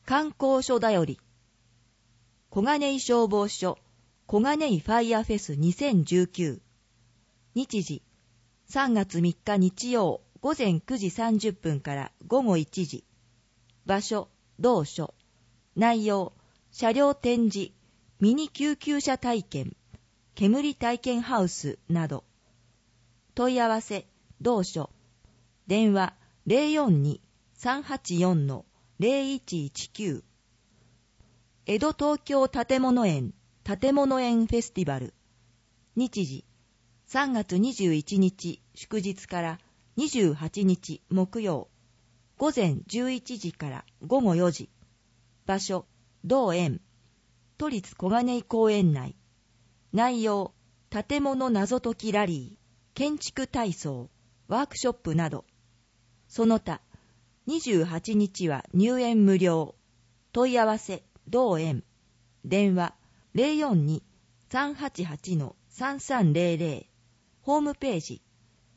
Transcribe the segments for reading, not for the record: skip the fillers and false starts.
観光所だより。小金井消防署小金井ファイアフェス2019。日時3月3日日曜午前9時30分から午後1時。場所同所。内容車両展示、ミニ救急車体験、煙体験ハウスなど。問い合わせ同所。電話 042-384-0119。江戸東京建物園フェスティバル。日時3月21日祝日から28日木曜午前11時から午後4時。場所同園都立小金井公園内。内容建物謎解きラリー、建築体操、ワークショップなど。その他28日は入園無料。問い合わせ同園。電話 042-388-3300。ホームページ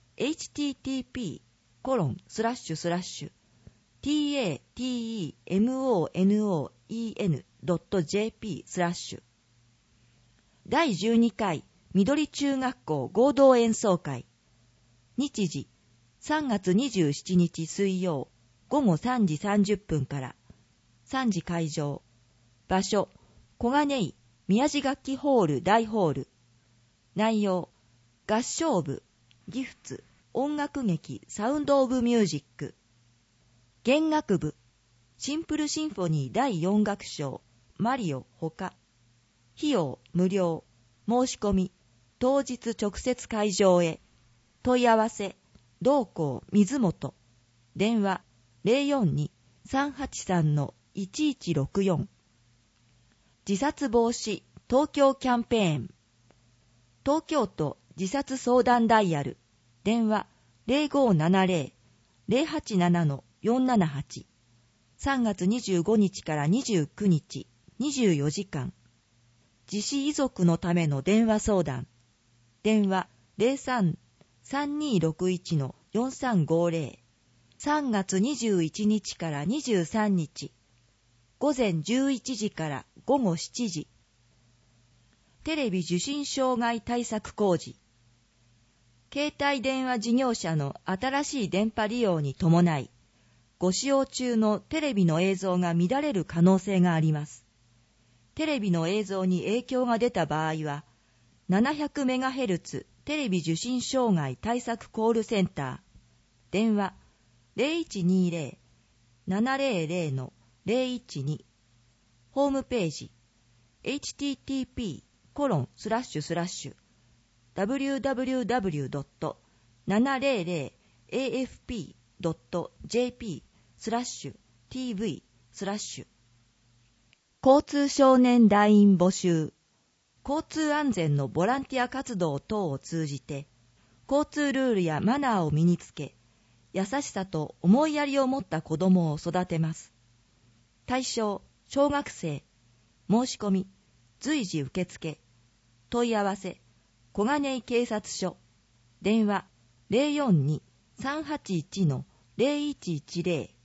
http://tatemonoen.jp/ 第12回緑中学校合同演奏会。日時3月27日水曜午後3時30分から3時会場。場所小金井宮地楽器ホール大ホール。内容合唱部、ギフツ、音楽劇サウンドオブミュージック。弦楽部シンプルシンフォニー第4楽章マリオほか。費用無料。申し込み当日直接会場へ。問い合わせ同校水本。電話 042-383-1164。自殺防止東京キャンペーン。東京都自殺相談ダイヤル。電話 0570-087-478。3月25日から29日24時間。自死遺族のための電話相談。電話 03-3261-4350。3月21日から23日。午前11時から午後7時。テレビ受信障害対策工事。携帯電話事業者の新しい電波利用に伴い、ご使用中のテレビの映像が乱れる可能性があります。テレビの映像に影響が出た場合は、700MHz テレビ受信障害対策コールセンター。電話 0120-700-012。ホームページ http://www.700afp.jp/tv/ 交通少年団員募集。交通安全のボランティア活動等を通じて、交通ルールやマナーを身につけ、優しさと思いやりを持った子供を育てます。対象、小学生。申し込み、随時受付。問い合わせ、小金井警察署。電話 042-381-0110。